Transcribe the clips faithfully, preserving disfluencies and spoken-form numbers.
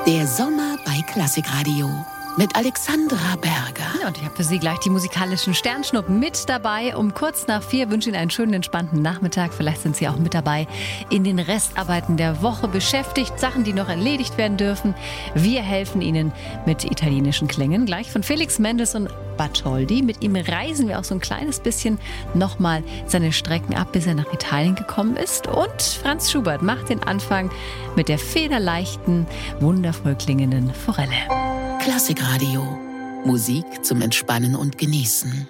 Der Sommer bei Klassikradio mit Alexandra Berger. Ja, und ich habe für Sie gleich die musikalischen Sternschnuppen mit dabei. Um kurz nach vier wünsche Ihnen einen schönen, entspannten Nachmittag. Vielleicht sind Sie auch mit dabei in den Restarbeiten der Woche beschäftigt. Sachen, die noch erledigt werden dürfen. Wir helfen Ihnen mit italienischen Klängen. Gleich von Felix Mendes und Bartholdy. Mit ihm reisen wir auch so ein kleines bisschen nochmal seine Strecken ab, bis er nach Italien gekommen ist. Und Franz Schubert macht den Anfang mit der federleichten, wundervoll klingenden Forelle. Klassikradio. Musik zum Entspannen und Genießen.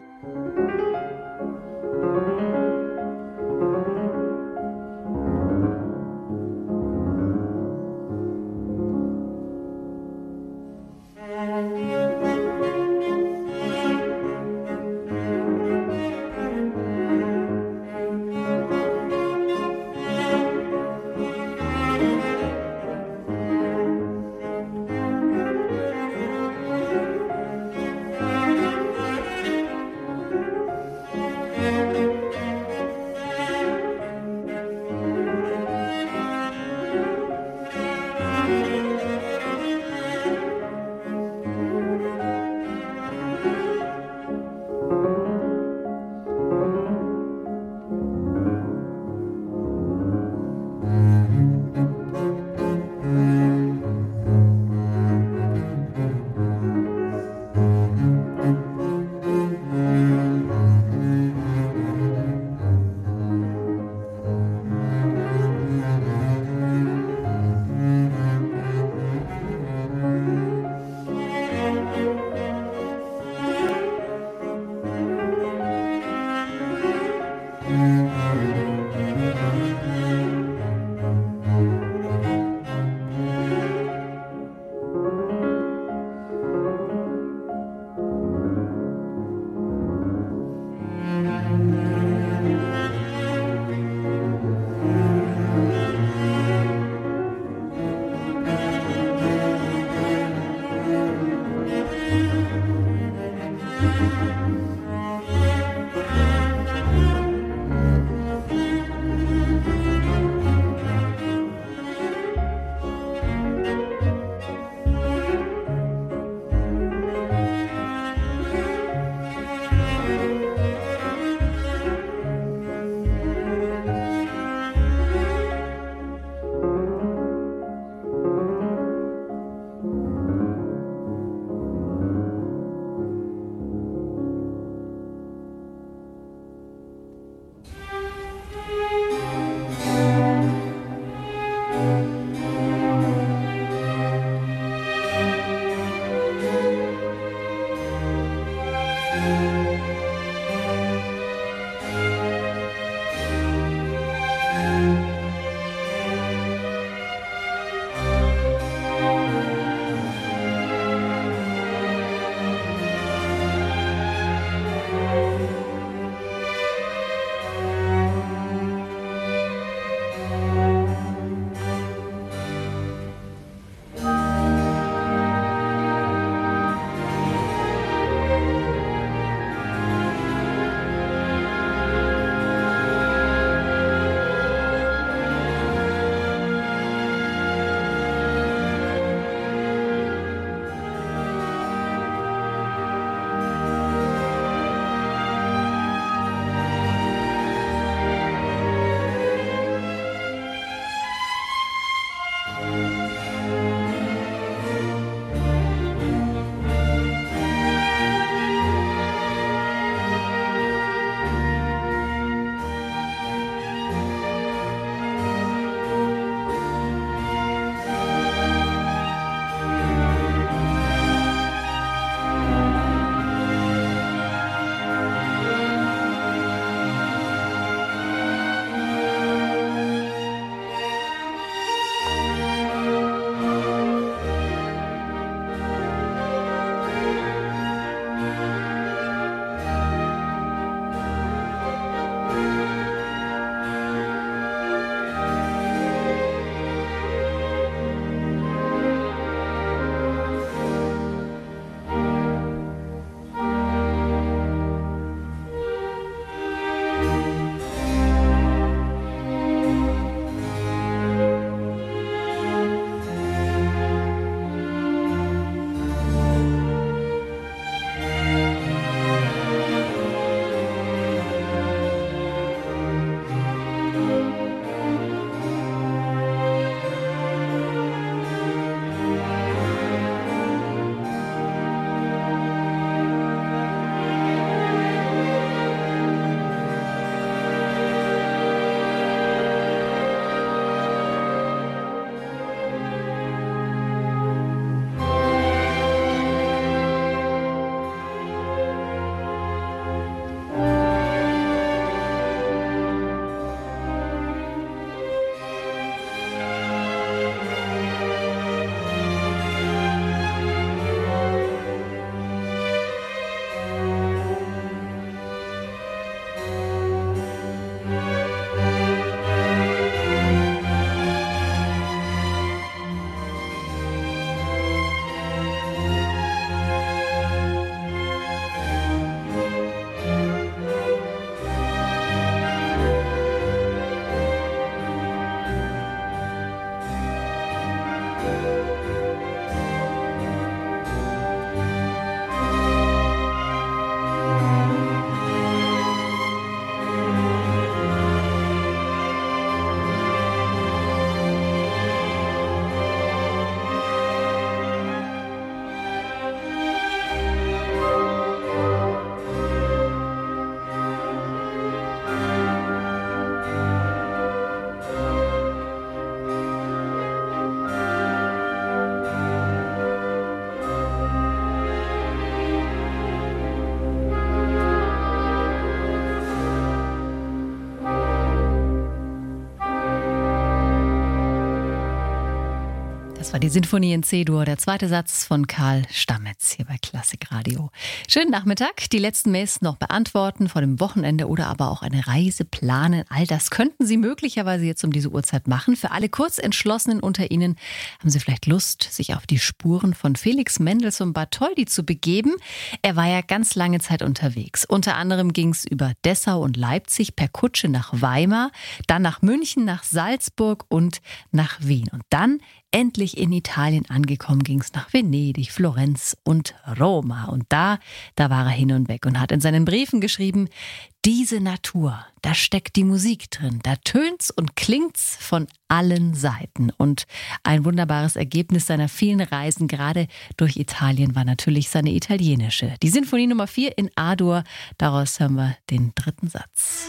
war die Sinfonie in C-Dur, der zweite Satz von Karl Stammetz hier bei Klassikradio. Schönen Nachmittag, die letzten Mails noch beantworten vor dem Wochenende oder aber auch eine Reise planen. All das könnten Sie möglicherweise jetzt um diese Uhrzeit machen. Für alle Kurzentschlossenen unter Ihnen haben Sie vielleicht Lust, sich auf die Spuren von Felix Mendelssohn Bartholdy zu begeben. Er war ja ganz lange Zeit unterwegs. Unter anderem ging es über Dessau und Leipzig per Kutsche nach Weimar, dann nach München, nach Salzburg und nach Wien. Und dann endlich in Italien angekommen, ging es nach Venedig, Florenz und Roma. Und da, da war er hin und weg und hat in seinen Briefen geschrieben, diese Natur, da steckt die Musik drin, da tönt's und klingt's von allen Seiten. Und ein wunderbares Ergebnis seiner vielen Reisen, gerade durch Italien, war natürlich seine italienische. Die Sinfonie Nummer vier in A-Dur, daraus hören wir den dritten Satz.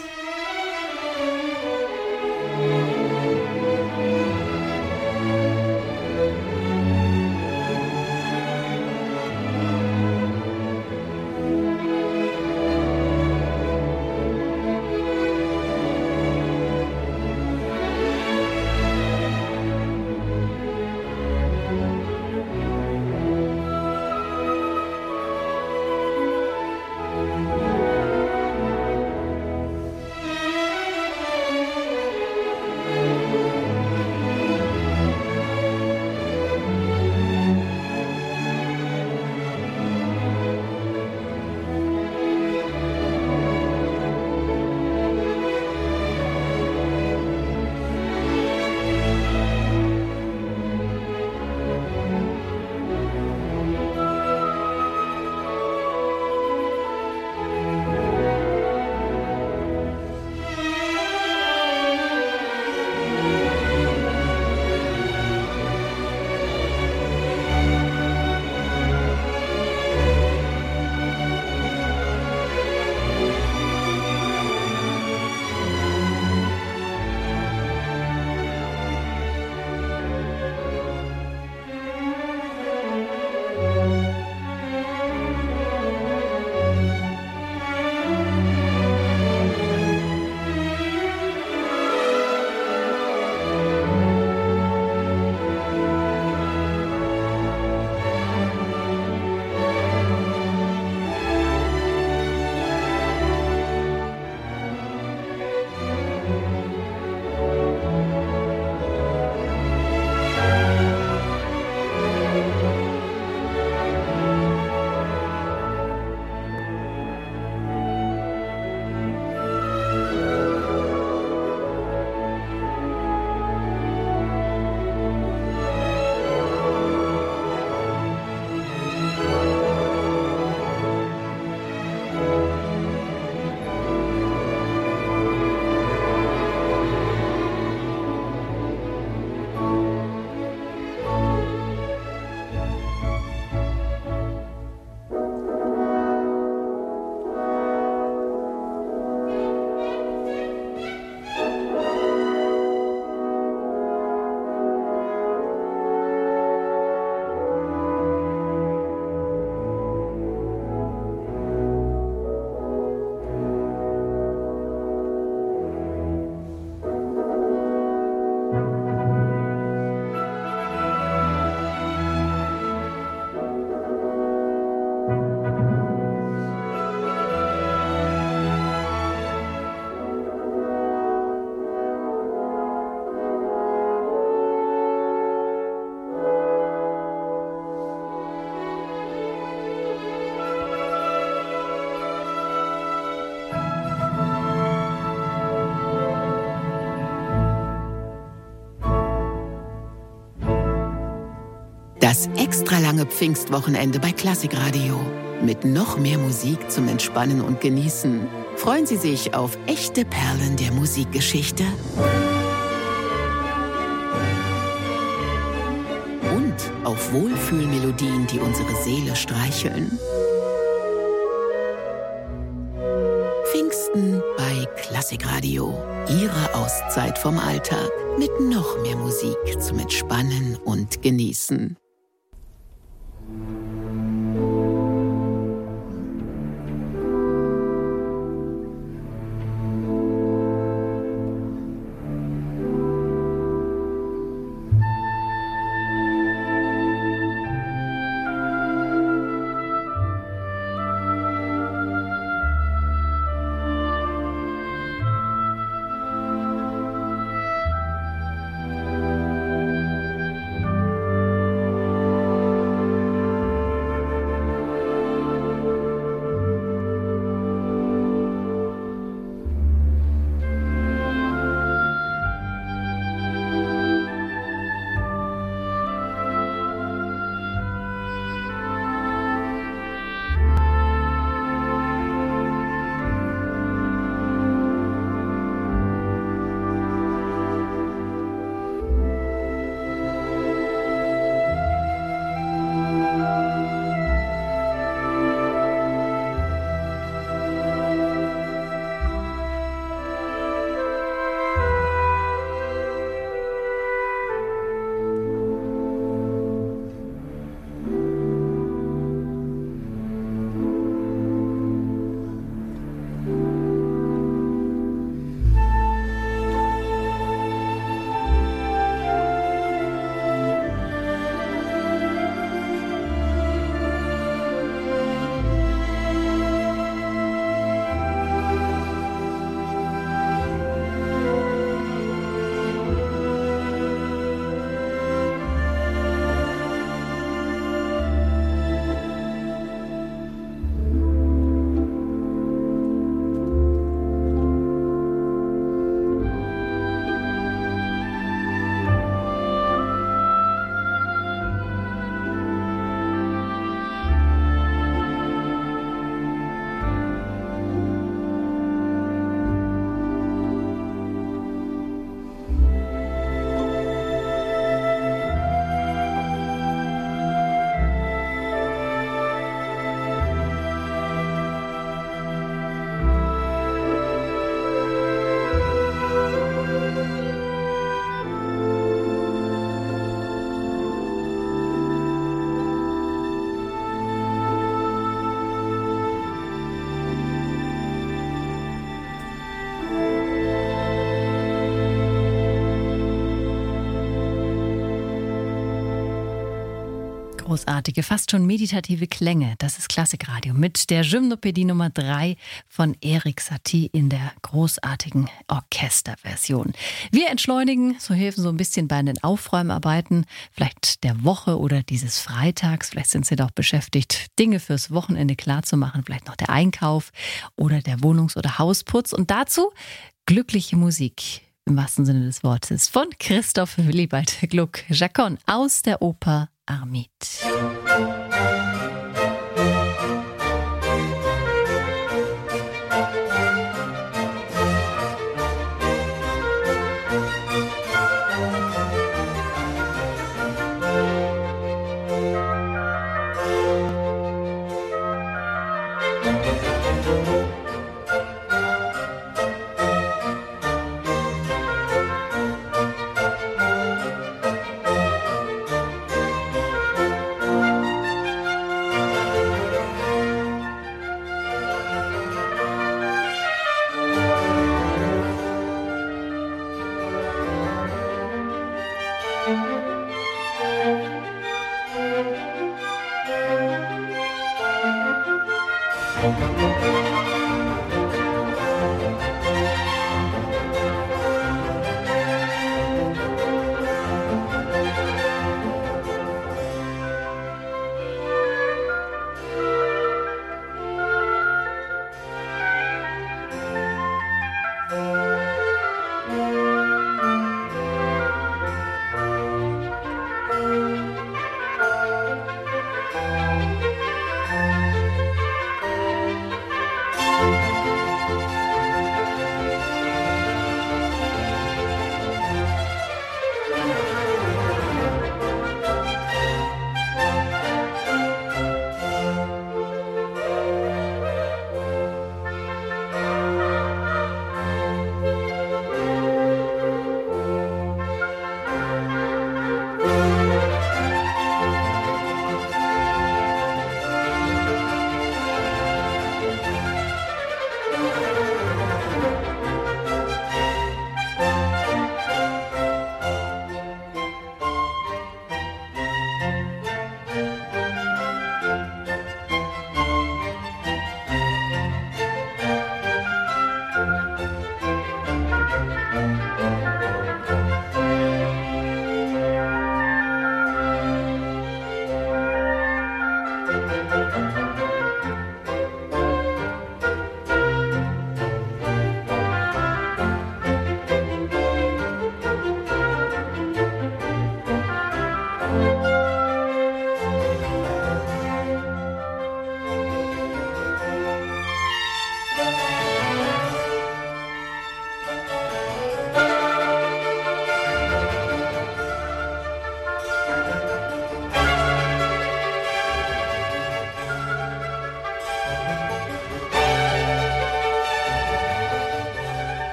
Das extra lange Pfingstwochenende bei Klassikradio. Mit noch mehr Musik zum Entspannen und Genießen. Freuen Sie sich auf echte Perlen der Musikgeschichte. Und auf Wohlfühlmelodien, die unsere Seele streicheln. Pfingsten bei Klassikradio. Ihre Auszeit vom Alltag. Mit noch mehr Musik zum Entspannen und Genießen. Großartige, fast schon meditative Klänge. Das ist Klassikradio mit der Gymnopädie Nummer drei von Erik Satie in der großartigen Orchesterversion. Wir entschleunigen, so helfen so ein bisschen bei den Aufräumarbeiten, vielleicht der Woche oder dieses Freitags. Vielleicht sind Sie doch beschäftigt, Dinge fürs Wochenende klarzumachen, vielleicht noch der Einkauf oder der Wohnungs- oder Hausputz. Und dazu glückliche Musik. Im wahrsten Sinne des Wortes von Christoph Willibald Gluck, Chaconne aus der Oper Armide.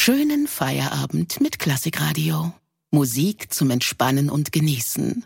Schönen Feierabend mit Klassikradio. Musik zum Entspannen und Genießen.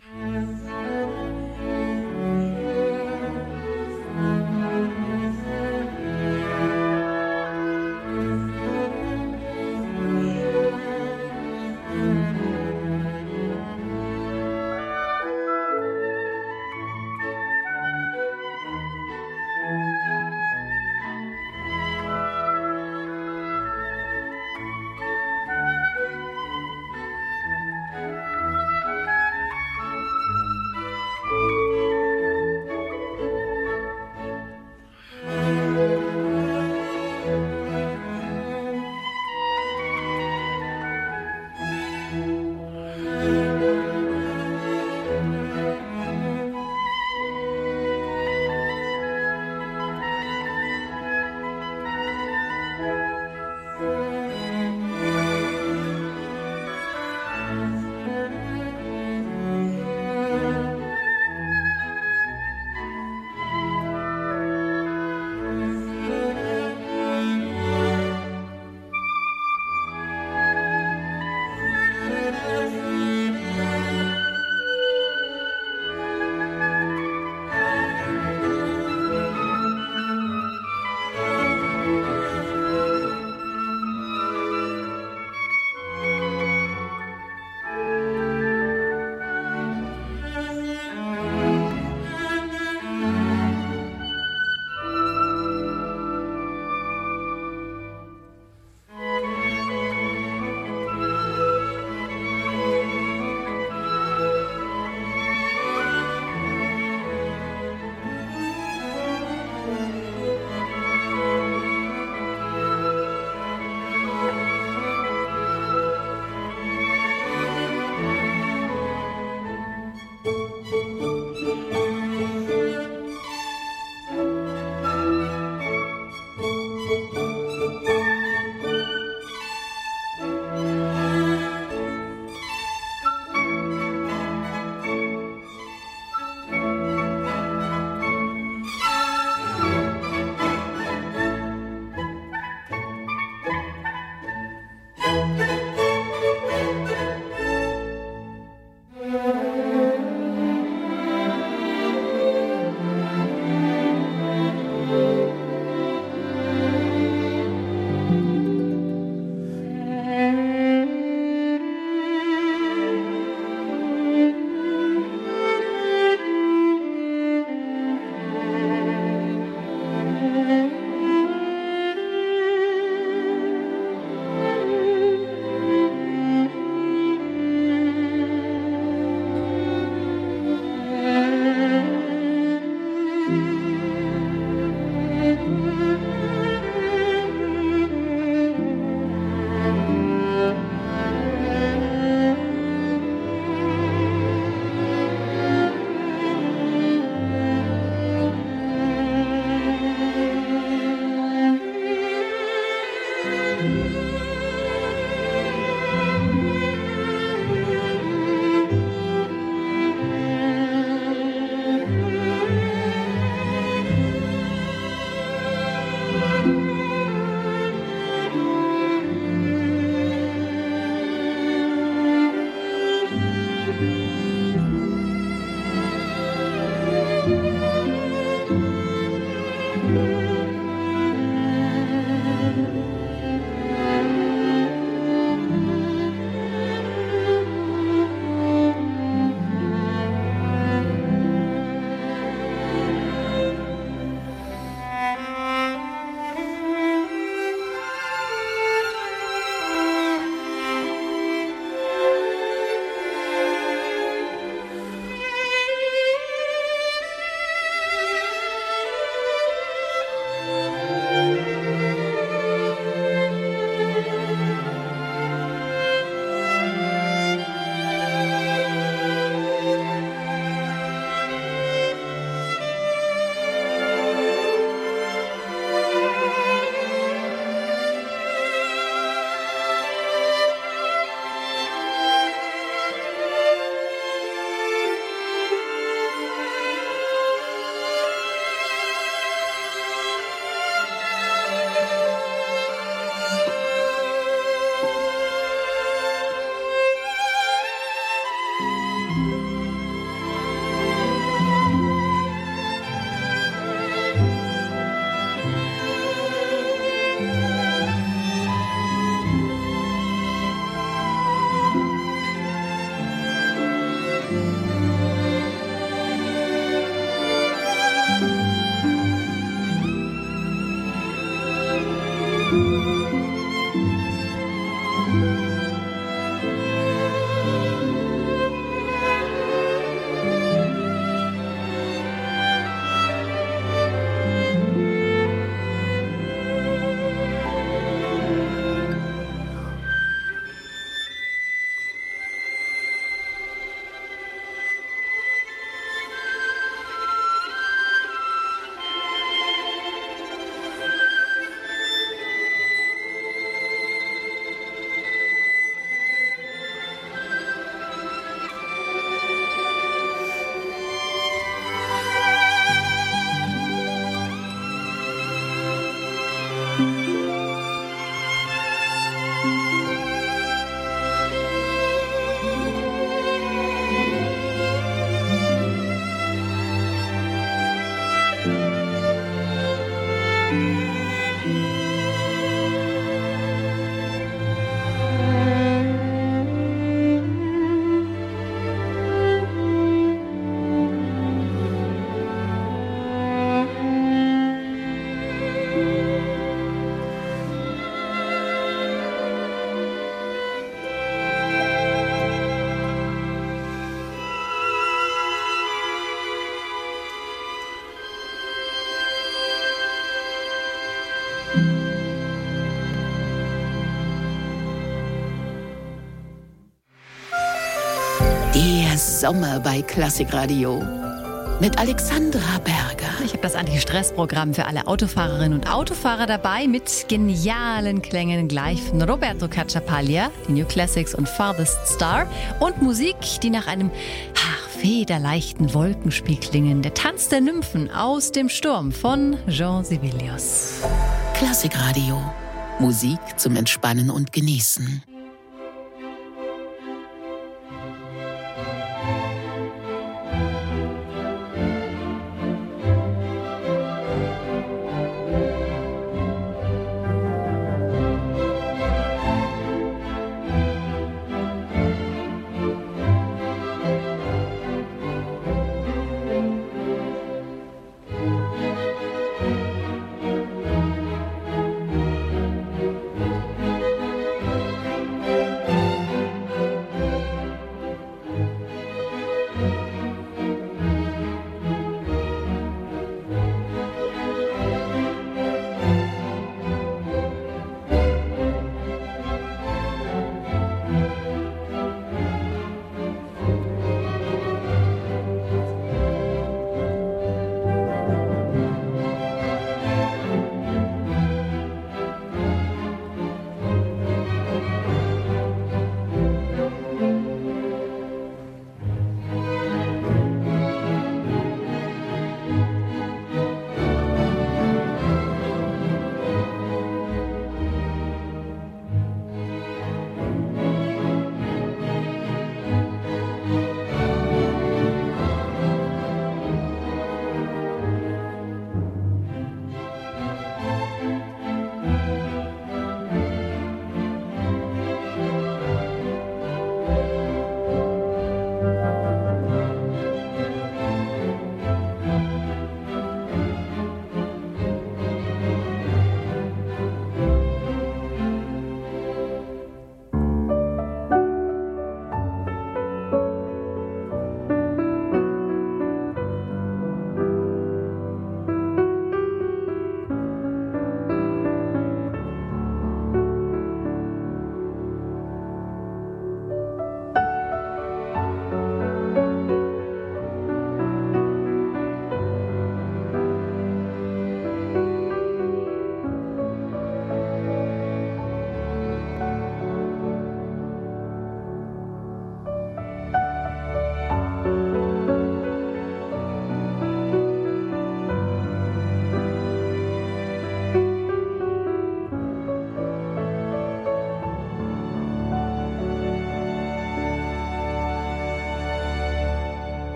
Der Sommer bei Klassikradio mit Alexandra Berger. Ich habe das Anti-Stress-Programm für alle Autofahrerinnen und Autofahrer dabei mit genialen Klängen gleich von Roberto Cacciapaglia, die New Classics und Farthest Star und Musik, die nach einem ach, federleichten Wolkenspiel klingen. Der Tanz der Nymphen aus dem Sturm von Jean Sibelius. Klassikradio. Musik zum Entspannen und Genießen.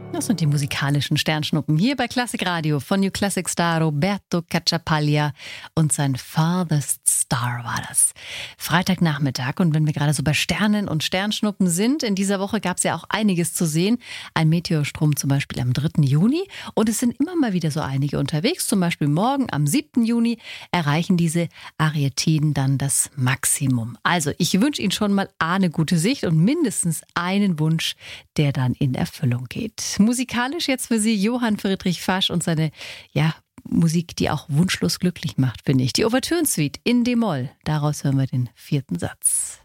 Das sind die musikalischen Sternschnuppen hier bei Klassik Radio von New Classic Star Roberto Cacciapaglia und sein Farthest Star war das. Freitagnachmittag, und wenn wir gerade so bei Sternen und Sternschnuppen sind, in dieser Woche gab es ja auch einiges zu sehen. Ein Meteorstrom zum Beispiel am dritten Juni, und es sind immer mal wieder so einige unterwegs. Zum Beispiel morgen am siebten Juni erreichen diese Arietiden dann das Maximum. Also ich wünsche Ihnen schon mal eine gute Sicht und mindestens einen Wunsch, der dann in Erfüllung geht. Musikalisch jetzt für Sie Johann Friedrich Fasch und seine, ja, Musik, die auch wunschlos glücklich macht, finde ich. Die Ouvertüren-Suite in D-Moll. Daraus hören wir den vierten Satz.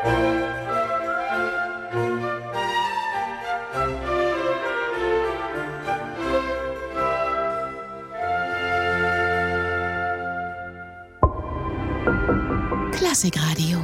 Klassikradio.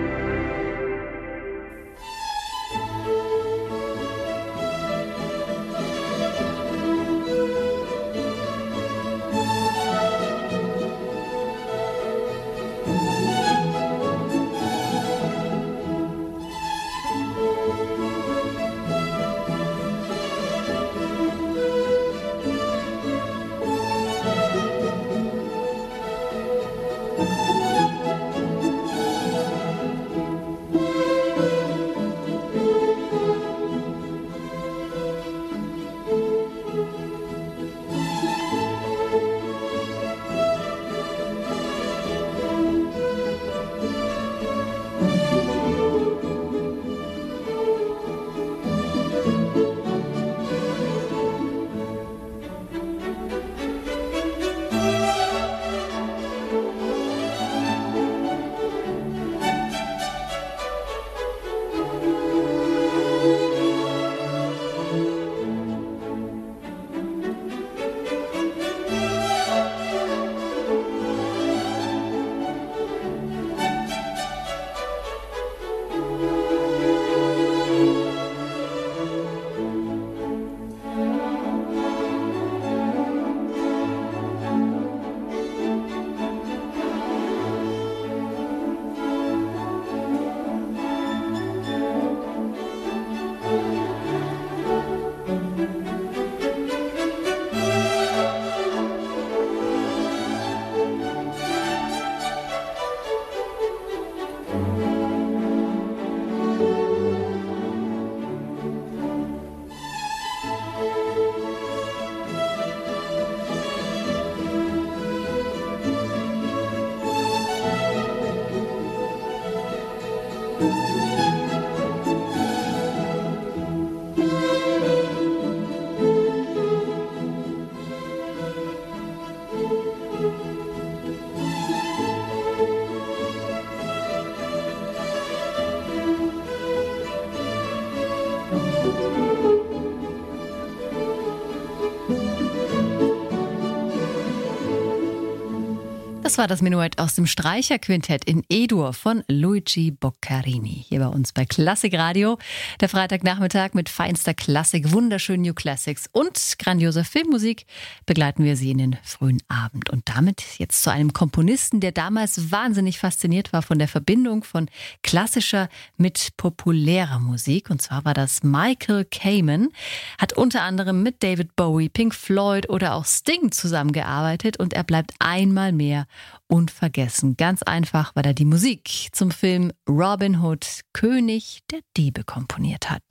Das war das Menuett aus dem Streicherquintett in E-Dur von Luigi Boccherini. Hier bei uns bei Klassikradio. Der Freitagnachmittag mit feinster Klassik, wunderschönen New Classics und grandioser Filmmusik begleiten wir Sie in den frühen Abend. Und damit jetzt zu einem Komponisten, der damals wahnsinnig fasziniert war von der Verbindung von klassischer mit populärer Musik. Und zwar war das Michael Kamen. Hat unter anderem mit David Bowie, Pink Floyd oder auch Sting zusammengearbeitet. Und er bleibt einmal mehr unvergessen. Ganz einfach, weil er die Musik zum Film Robin Hood, König der Diebe, komponiert hat.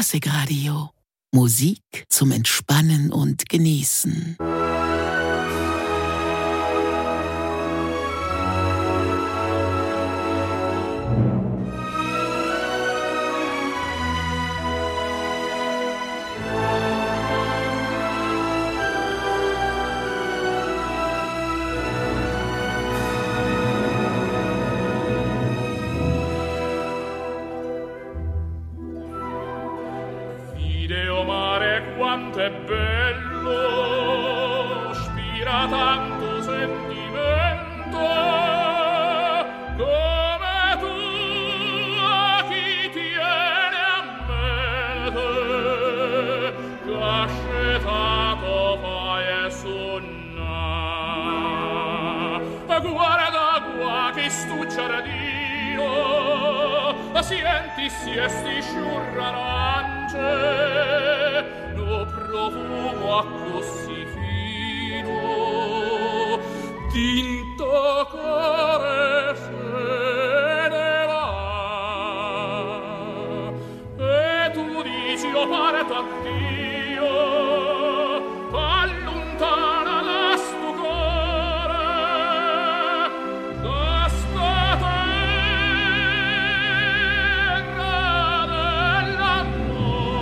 Klassikradio. Musik zum Entspannen und Genießen. Quanto è bello, spira tanto sentimento, come tu a chi tiene a mente, cascetato fai e sonna. Guarda qua che stu giardino, senti siesti sciurrarance, profumo a così fino, tinto cuore se ne va. E tu dici, oh parto a Dio, allontana da sto cuore, da sta terra dell'amore.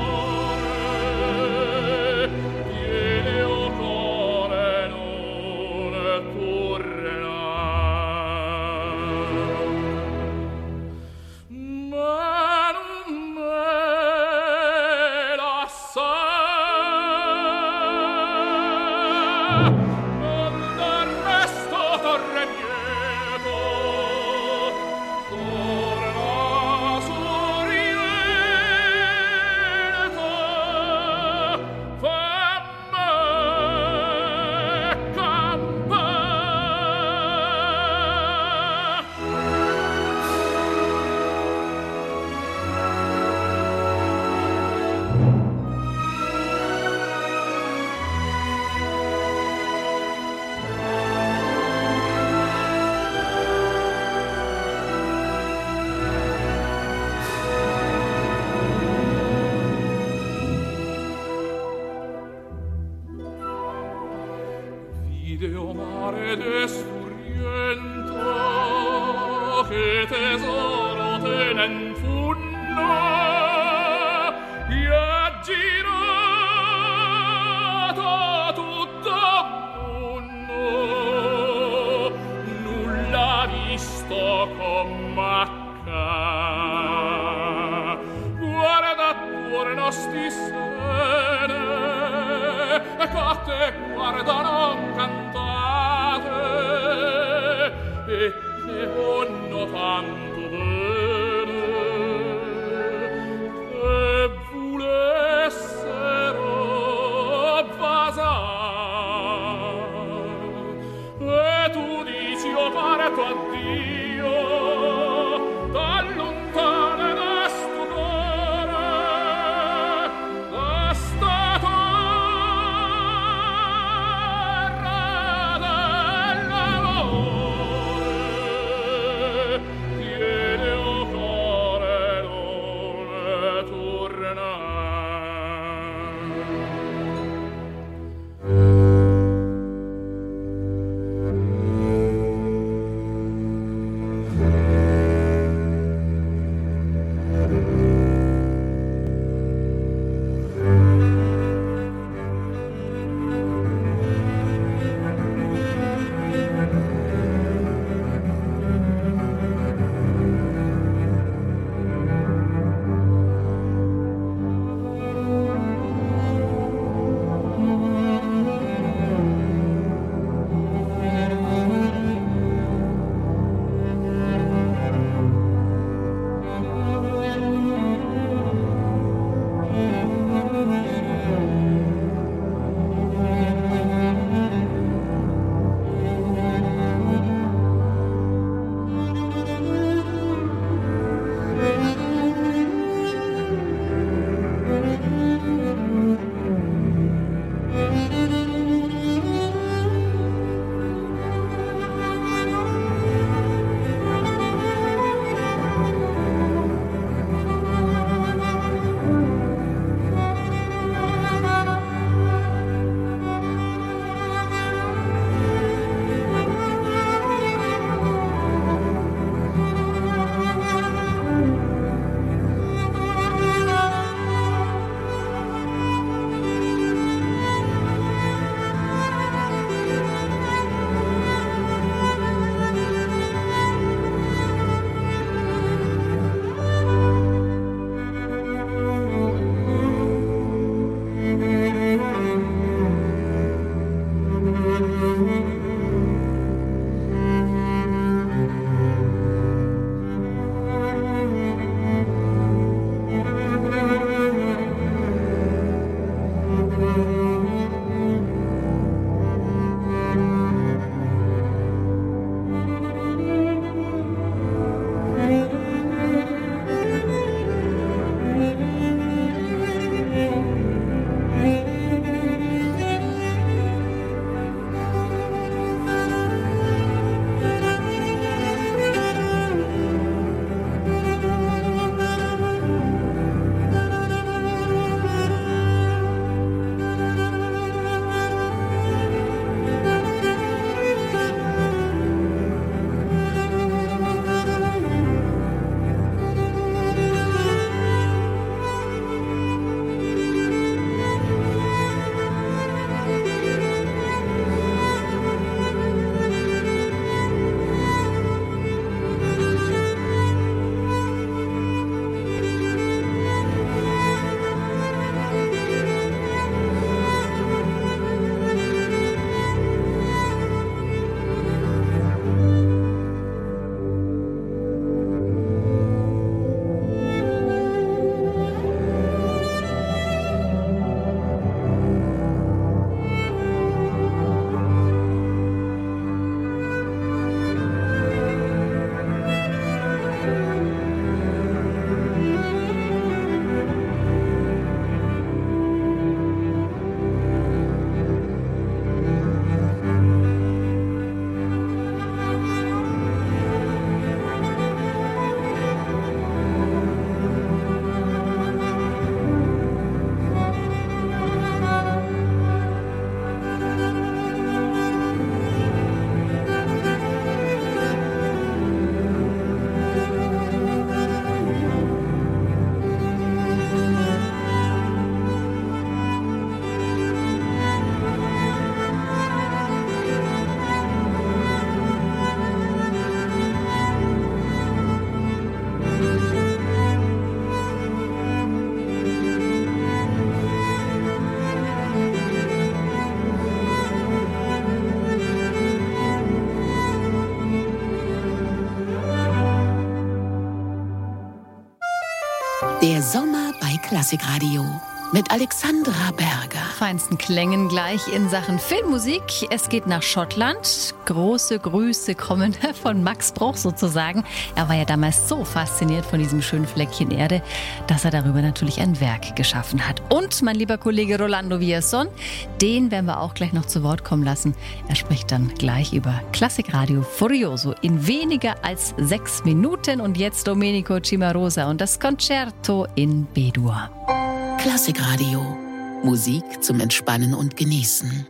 Ideo mare desfuriento, che tesoro tenen funno, e ha girato tutto mondo, nulla visto com'acca. Guarda attorno sti sene, e cotte guardano cantate, e che vanno tanto bene, che volessero basare. E tu dici, oh parto a Dio, t'allontana da sto cuore, da sta Der Sommer bei Klassikradio mit Alexandra Berger. Feinsten Klängen gleich in Sachen Filmmusik. Es geht nach Schottland. Große Grüße kommen von Max Bruch sozusagen. Er war ja damals so fasziniert von diesem schönen Fleckchen Erde, dass er darüber natürlich ein Werk geschaffen hat. Und mein lieber Kollege Rolando Villazón, den werden wir auch gleich noch zu Wort kommen lassen. Er spricht dann gleich über Klassikradio Furioso in weniger als sechs Minuten. Und jetzt Domenico Cimarosa und das Concerto in B-Dur. Klassikradio. Musik zum Entspannen und Genießen.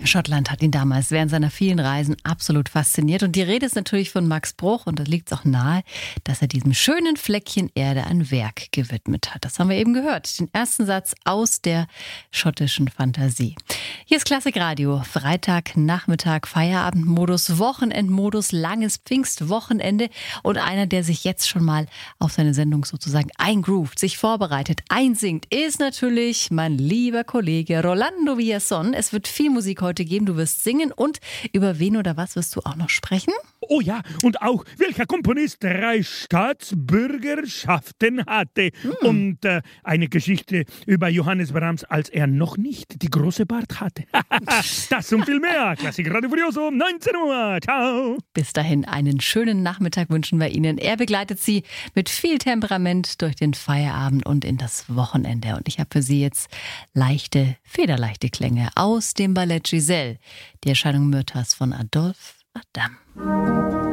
Schottland hat ihn damals während seiner vielen Reisen absolut fasziniert. Und die Rede ist natürlich von Max Bruch. Und da liegt es auch nahe, dass er diesem schönen Fleckchen Erde ein Werk gewidmet hat. Das haben wir eben gehört. Den ersten Satz aus der schottischen Fantasie. Hier ist Klassikradio. Freitag, Nachmittag, Feierabendmodus, Wochenendmodus, langes Pfingstwochenende. Und einer, der sich jetzt schon mal auf seine Sendung sozusagen eingroovt, sich vorbereitet, einsingt, ist natürlich mein lieber Kollege Rolando Villazón. Es wird viel Musik heute geben. Du wirst singen und über wen oder was wirst du auch noch sprechen? Oh ja, und auch welcher Komponist drei Staatsbürgerschaften hatte. Hm. Und äh, eine Geschichte über Johannes Brahms, als er noch nicht die große Bart hatte. Das und viel mehr. Klassikradio Furioso um neunzehn Uhr. Ciao. Bis dahin einen schönen Nachmittag wünschen wir Ihnen. Er begleitet Sie mit viel Temperament durch den Feierabend und in das Wochenende. Und ich habe für Sie jetzt leichte, federleichte Klänge aus dem Ballett Giselle. Die Erscheinung Myrthas von Adolphe Adam.